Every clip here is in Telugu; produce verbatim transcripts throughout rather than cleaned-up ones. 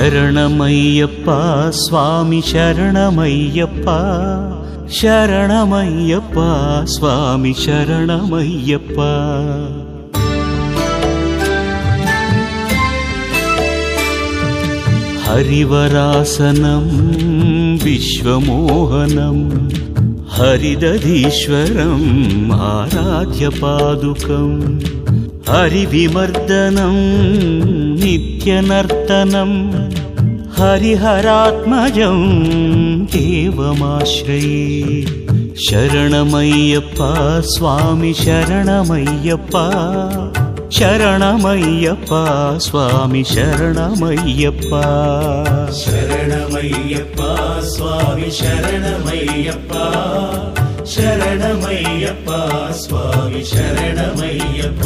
శరణమయ్యప్ప స్వామి శరణమయ్యప్ప శరణమయ్యప్ప స్వామి శరణమయ్యప్ప. హరివరాసనం విశ్వమోహనం హరిదధీశ్వరం ఆరాధ్యపాదుకం హరివిమర్దనం నిత్యనర్తనం హరిహరాత్మజం దేవమాశ్రయే. శరణమయ్యప్ప స్వామి శరణమయ్యప్ప శరణమయ్యప్ప స్వామి శరణమయ్యప్ప. శరణమయ్యప్ప స్వామి శరణమయ్యప్ప శరణమయ్యప్ప స్వామి శరణమయ్యప్ప.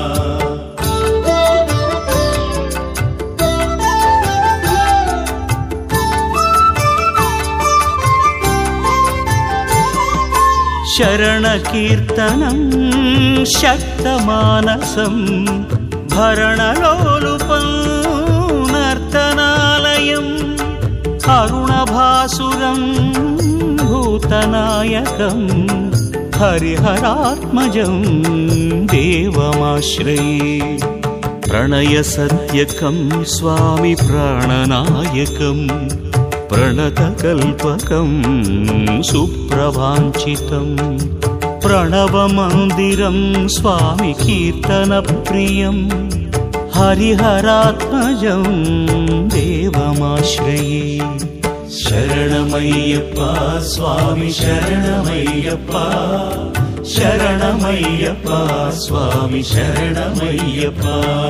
శరణకీర్తనం శక్తమానసం భరణలోలుపం నర్తనాలయం అరుణభాసురం భూతనాయకం హరిహరాత్మజం దేవమాశ్రయే. ప్రణయసత్యకం స్వామి ప్రాణనాయకం ప్రణతకల్పకం సుప్రభాంచితం ప్రణవమందిరం స్వామి కీర్తనప్రియం హరిహరాత్మజం దేవమాశ్రయే. శరణమయ్యప్ప స్వామి శరణమయ్యప్ప శరణమయ్యప్ప స్వామి శరణమయ్యప్ప.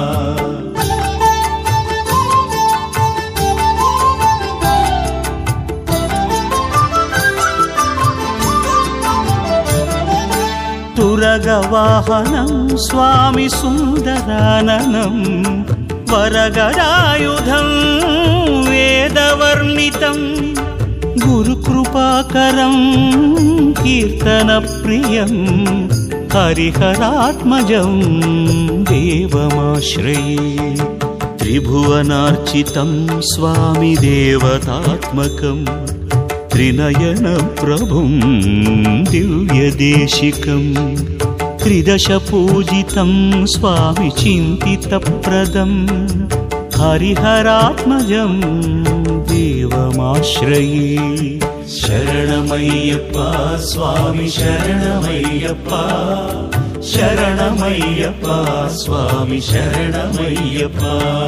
తురగవాహనం స్వామి సుందరాననం వరగడాయుధం వేదవర్ణితం గురుకృపాకరం కీర్తనప్రియం హరిహరాత్మజం దేవమాశ్రయే. త్రిభువనార్చితం స్వామి దేవతాత్మకం త్రినయన ప్రభుం దివ్యదేశికం త్రిదశ పూజితం స్వామి చింతితప్రదం హరిహరాత్మజం దేవమాశ్రయే. శరణమయ్యప్ప స్వామి శరణమయ్యప్ప శరణమయ్యప్ప స్వామి శరణమయ్యప్ప.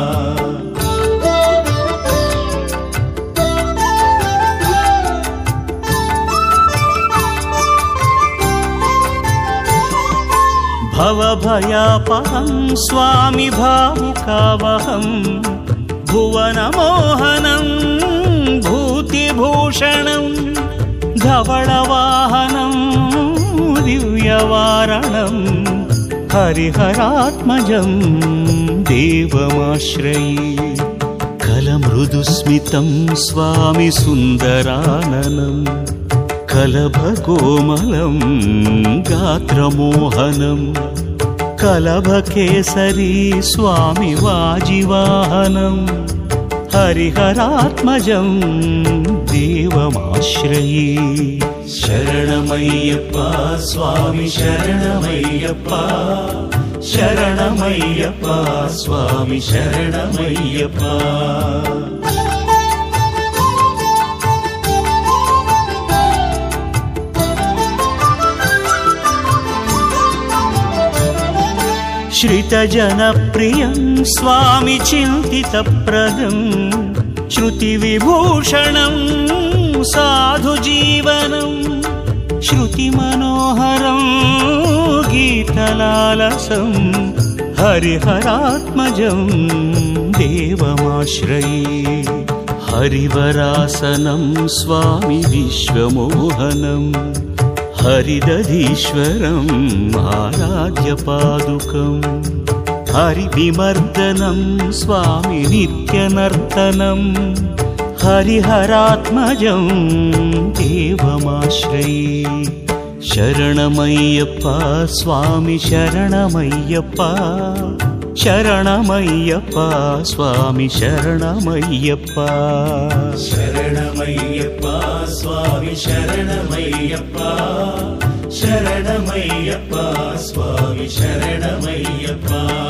భవభయాపహం స్వామి భావుకావహం భువనమోహనం భూతిభూషణం ధవళవాహనం దివ్యవారణం హరిహరాత్మజం దేవమాశ్రయే. కలమృదుస్మితం స్వామి సుందరాననం కలభకోమలం గాత్రమోహనం కలభకేసరీ స్వామి వాజివాహనం హరిహరాత్మజం దేవమాశ్రయే. శరణమయ్యప్ప స్వామి శరణమయ్యప్ప శరణమయ్యప్ప స్వామి శరణమయ్యప్ప. శ్రితజనప్రియం స్వామి చింతితప్రదం శృతివిభూషణం సాధుజీవనం శృతిమనోహరం గీతలాలసం హరిహరాత్మజం దేవమాశ్రయే. హరివరాసనం స్వామి విశ్వమోహనం హరిదధీశ్వరం ఆరాధ్యపాదుకం హరివిమర్దనం స్వామి నిత్యనర్తనం హరిహరాత్మజం దేవమాశ్రయే. శరణమయ్యప్ప స్వామి శరణమయ్యప్ప శరణమయ్యప్ప స్వామి శరణమయ్యప్ప శరణమయ్యప్ప స్వామి శరణమయ్యప్ప శరణమయ్యప్ప స్వామి శరణమయ్యప్ప